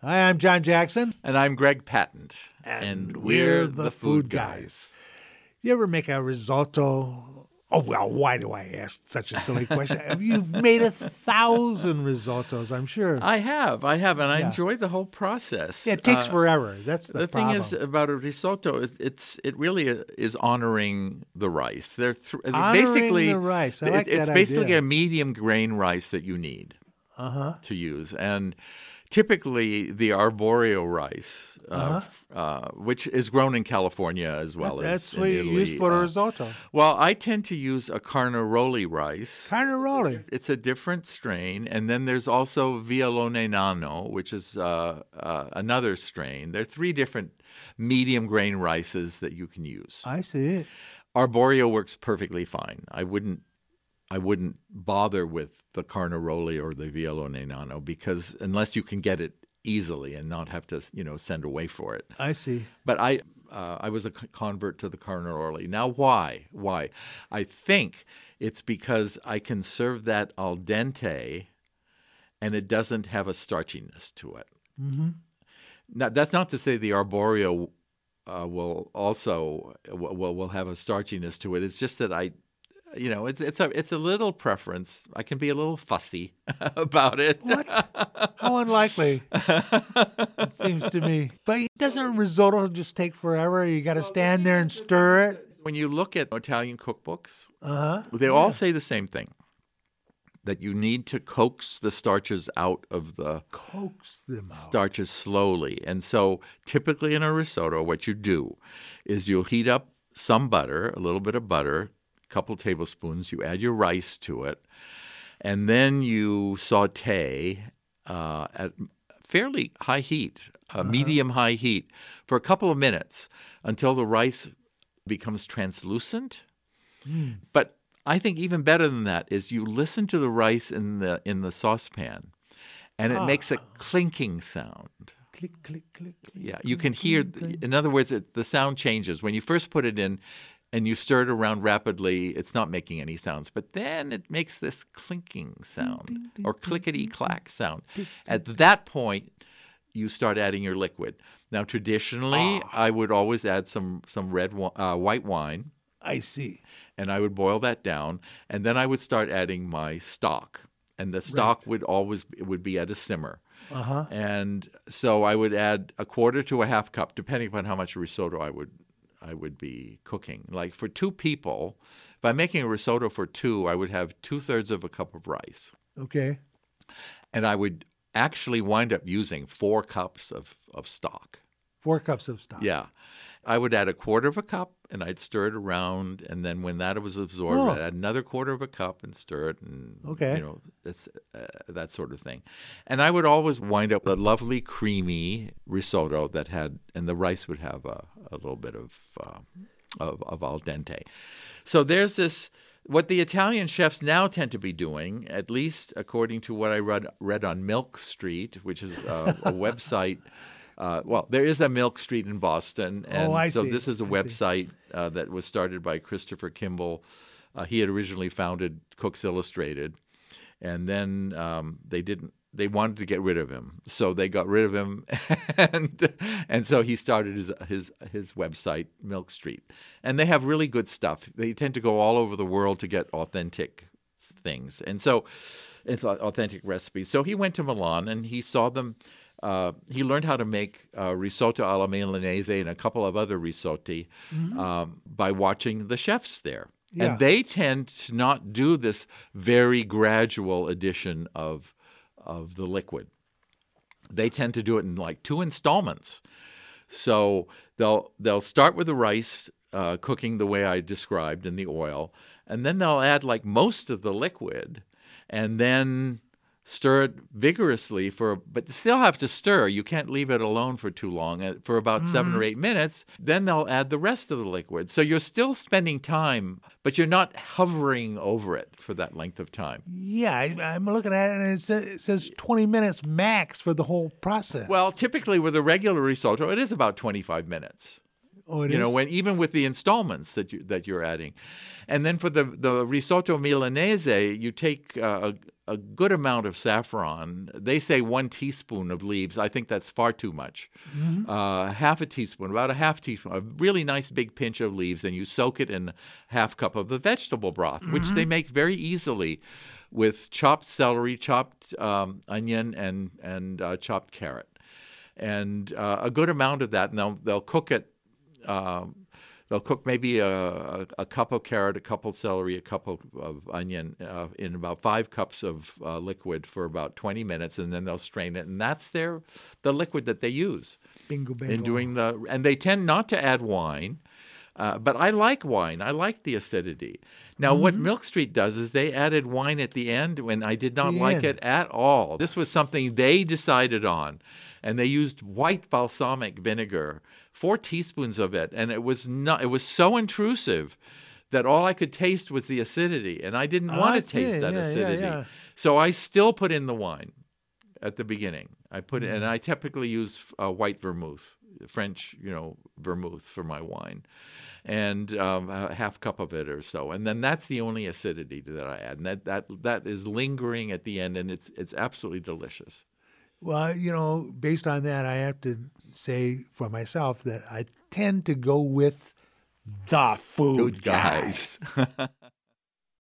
Hi, I'm John Jackson. And I'm Greg Patent. And we're the Food Guys. You ever make a risotto? Oh, well, why do I ask such a silly question? You've made 1,000 risottos, I'm sure. I have, and I enjoy the whole process. Yeah, it takes forever. That's the problem. The thing is about a risotto, it really is honoring the rice. Honoring the rice. I like that It's basically idea. a medium grain rice that you need to use. And typically the arborio rice, which is grown in California as well That's as what in you Italy. use for a risotto. Well, I tend to use a Carnaroli rice. Carnaroli. It's a different strain. And then there's also Vialone Nano, which is another strain. There are 3 different medium grain rices that you can use. I see it. Arborio works perfectly fine. I wouldn't bother with the Carnaroli or the Vialone Nano because unless you can get it easily and not have to, send away for it. I see. But I was a convert to the Carnaroli. Now, why? Why? I think it's because I can serve that al dente, and it doesn't have a starchiness to it. Mm-hmm. Now, that's not to say the arborio will also will have a starchiness to it. It's just that it's a little preference. I can be a little fussy about it. What? How unlikely. It seems to me. But doesn't a risotto just take forever? You got to stand there and stir it? When you look at Italian cookbooks, they all say the same thing, that you need to coax the starches out of the starches slowly. And so typically in a risotto, what you do is you'll heat up some butter, a little bit of butter, couple tablespoons, you add your rice to it, and then you saute at fairly high heat, medium-high heat, for a couple of minutes until the rice becomes translucent. But I think even better than that is you listen to the rice in the saucepan, and it makes a clinking sound. Click, click, click, click. Yeah, you can hear, in other words, the sound changes. When you first put it in, and you stir it around rapidly, it's not making any sounds. But then it makes this clinking sound or clickety-clack sound. At that point, you start adding your liquid. Now, traditionally, I would always add some white wine. I see. And I would boil that down. And then I would start adding my stock. And the stock would be at a simmer. And so I would add a quarter to a half cup, depending upon how much risotto I would be cooking. Like for 2 people, if I'm making a risotto for 2, I would have 2/3 of a cup of rice. Okay. And I would actually wind up using 4 cups of stock. 4 cups of stock. Yeah. I would add a quarter of a cup, and I'd stir it around, and then when that was absorbed, I'd add another quarter of a cup and stir it, and that sort of thing. And I would always wind up with a lovely creamy risotto and the rice would have a little bit of al dente. So there's this. What the Italian chefs now tend to be doing, at least according to what I read on Milk Street, which is a website. There is a Milk Street in Boston, and so this is a website that was started by Christopher Kimball. He had originally founded Cooks Illustrated, and then they wanted to get rid of him, so they got rid of him, and so he started his website, Milk Street, and they have really good stuff. They tend to go all over the world to get authentic things, and so it's authentic recipes. So he went to Milan and he saw them. He learned how to make risotto alla Milanese and a couple of other risotti by watching the chefs there. Yeah. And they tend to not do this very gradual addition of the liquid. They tend to do it in like 2 installments. So they'll start with the rice cooking the way I described in the oil, and then they'll add like most of the liquid, and then stir it vigorously but still have to stir. You can't leave it alone for too long, for about 7 or 8 minutes. Then they'll add the rest of the liquid. So you're still spending time, but you're not hovering over it for that length of time. Yeah, I'm looking at it, and it says 20 minutes max for the whole process. Well, typically with a regular risotto, it is about 25 minutes. Oh, it you know, is? when even with the installments that you're adding. And then for the risotto Milanese, you take a good amount of saffron. They say 1 teaspoon of leaves. I think that's far too much. Half a teaspoon, about a half teaspoon, a really nice big pinch of leaves, and you soak it in half cup of the vegetable broth, which they make very easily with chopped celery, chopped onion, and chopped carrot. And a good amount of that, and they'll cook it. They'll cook maybe a cup of carrot, a cup of celery, a cup of onion in about 5 cups of liquid for about 20 minutes, and then they'll strain it. And that's the liquid that they use Bingo, bingo. in doing and they tend not to add wine. But I like wine. I like the acidity. Now, what Milk Street does is they added wine at the end when I did not like it at all. This was something they decided on. And they used white balsamic vinegar, 4 teaspoons of it. And it was so intrusive that all I could taste was the acidity. And I didn't want to taste that acidity. Yeah. So I still put in the wine at the beginning. I put it, and I typically use white vermouth, French, vermouth for my wine, and a half cup of it or so. And then that's the only acidity that I add, and that is lingering at the end, and it's absolutely delicious. Well, based on that, I have to say for myself that I tend to go with the food guys.